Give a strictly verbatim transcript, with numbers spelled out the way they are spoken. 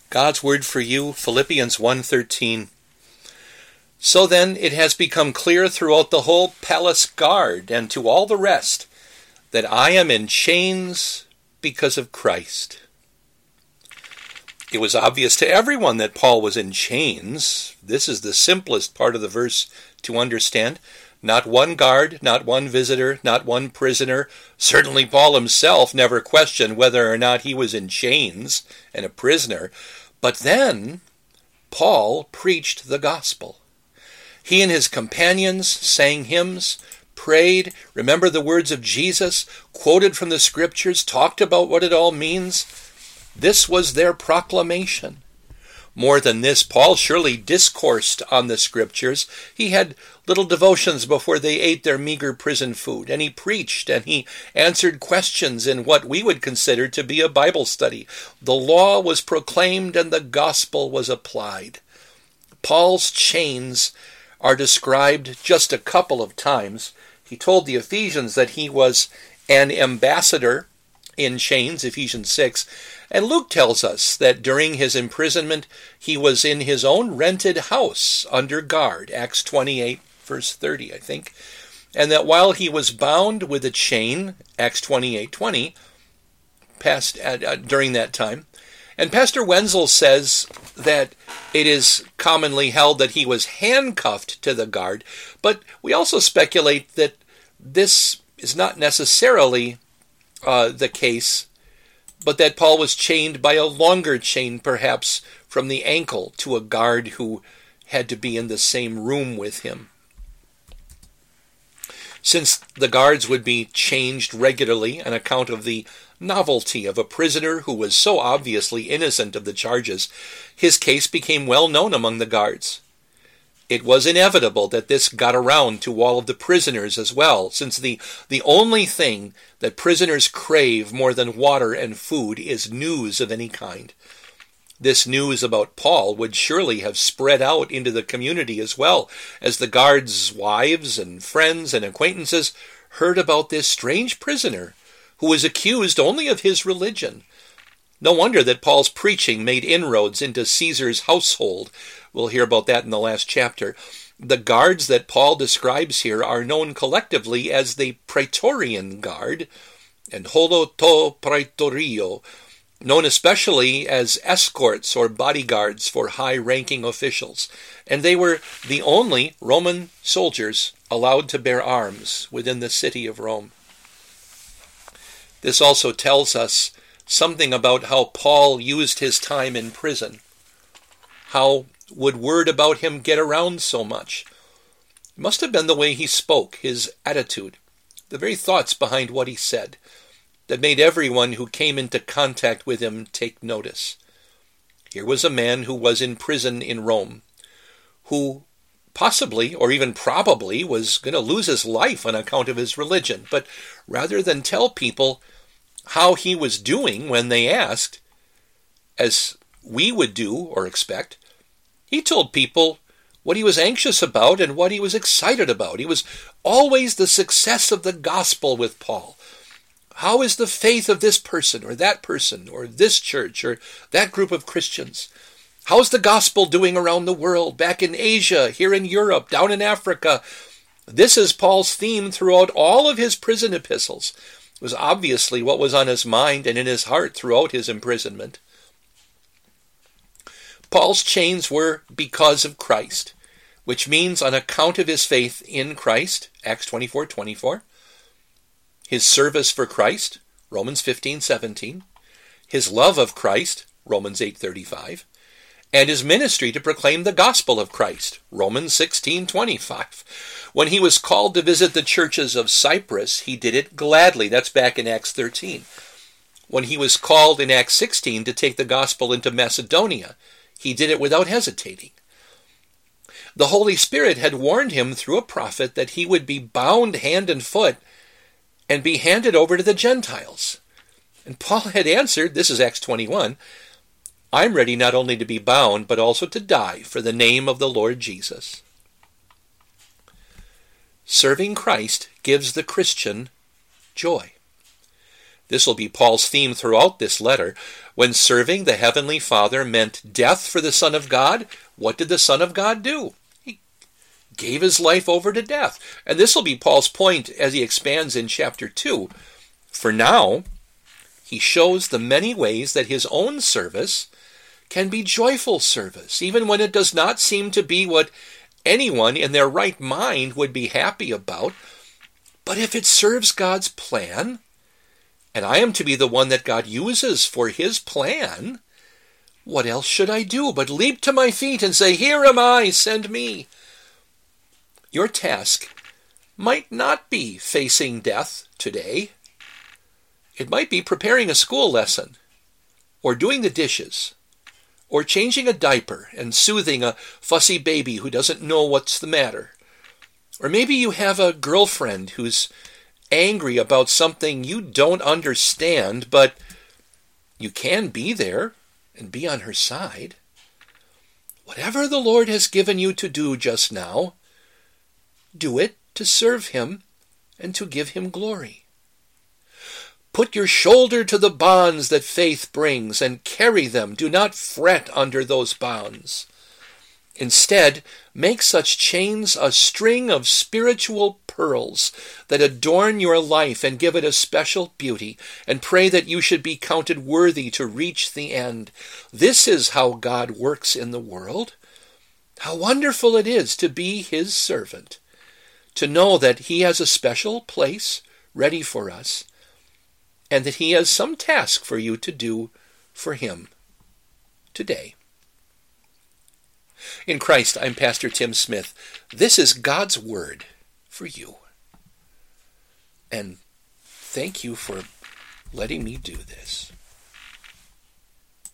God's word for you, Philippians one thirteen. So then it has become clear throughout the whole palace guard and to all the rest that I am in chains because of Christ. It was obvious to everyone that Paul was in chains. This is the simplest part of the verse to understand. Not one guard, not one visitor, not one prisoner. Certainly Paul himself never questioned whether or not he was in chains and a prisoner. But then Paul preached the gospel. He and his companions sang hymns, prayed, remember the words of Jesus, quoted from the scriptures, talked about what it all means. This was their proclamation. More than this, Paul surely discoursed on the scriptures. He had little devotions before they ate their meager prison food, and he preached, and he answered questions in what we would consider to be a Bible study. The law was proclaimed, and the gospel was applied. Paul's chains are described just a couple of times. He told the Ephesians that he was an ambassador in chains, Ephesians six, and Luke tells us that during his imprisonment he was in his own rented house under guard, Acts twenty-eight, verse thirty, I think, and that while he was bound with a chain, Acts twenty-eight twenty, past, uh, during that time. And Pastor Wenzel says that it is commonly held that he was handcuffed to the guard, but we also speculate that this is not necessarily uh, the case, but that Paul was chained by a longer chain, perhaps from the ankle, to a guard who had to be in the same room with him. Since the guards would be changed regularly on account of the novelty of a prisoner who was so obviously innocent of the charges, his case became well known among the guards. It was inevitable that this got around to all of the prisoners as well, since the, the only thing that prisoners crave more than water and food is news of any kind. This news about Paul would surely have spread out into the community as well, as the guards' wives and friends and acquaintances heard about this strange prisoner who was accused only of his religion. No wonder that Paul's preaching made inroads into Caesar's household. We'll hear about that in the last chapter. The guards that Paul describes here are known collectively as the Praetorian Guard and holoto praetorio, known especially as escorts or bodyguards for high-ranking officials, and they were the only Roman soldiers allowed to bear arms within the city of Rome. This also tells us something about how Paul used his time in prison. How would word about him get around so much? It must have been the way he spoke, his attitude, the very thoughts behind what he said, that made everyone who came into contact with him take notice. Here was a man who was in prison in Rome, who possibly, or even probably, was going to lose his life on account of his religion. But rather than tell people how he was doing when they asked, as we would do or expect, he told people what he was anxious about and what he was excited about. He was always the success of the gospel with Paul. How is the faith of this person or that person or this church or that group of Christians? How's the gospel doing around the world, back in Asia, here in Europe, down in Africa? This is Paul's theme throughout all of his prison epistles. It was obviously what was on his mind and in his heart throughout his imprisonment. Paul's chains were because of Christ, which means on account of his faith in Christ, Acts twenty-four twenty-four, his service for Christ, Romans fifteen seventeen, his love of Christ, Romans eight thirty-five, and his ministry to proclaim the gospel of Christ, Romans sixteen twenty-five. When he was called to visit the churches of Cyprus, he did it gladly. That's back in Acts thirteen. When he was called in Acts sixteen to take the gospel into Macedonia, he did it without hesitating. The Holy Spirit had warned him through a prophet that he would be bound hand and foot and be handed over to the Gentiles. And Paul had answered, this is Acts twenty-one, I'm ready not only to be bound, but also to die for the name of the Lord Jesus. Serving Christ gives the Christian joy. This will be Paul's theme throughout this letter. When serving the Heavenly Father meant death for the Son of God, what did the Son of God do? He gave his life over to death. And this will be Paul's point as he expands in chapter two. For now, he shows the many ways that his own service can be joyful service, even when it does not seem to be what anyone in their right mind would be happy about. But if it serves God's plan, and I am to be the one that God uses for his plan, what else should I do but leap to my feet and say, "Here am I, send me"? Your task might not be facing death today. It might be preparing a school lesson, or doing the dishes, or changing a diaper and soothing a fussy baby who doesn't know what's the matter. Or maybe you have a girlfriend who's angry about something you don't understand, but you can be there and be on her side. Whatever the Lord has given you to do just now, do it to serve him and to give him glory. Put your shoulder to the bonds that faith brings and carry them. Do not fret under those bonds. Instead, make such chains a string of spiritual pearls that adorn your life and give it a special beauty, and pray that you should be counted worthy to reach the end. This is how God works in the world. How wonderful it is to be his servant, to know that he has a special place ready for us, and that he has some task for you to do for him today. In Christ, I'm Pastor Tim Smith. This is God's Word for you. And thank you for letting me do this.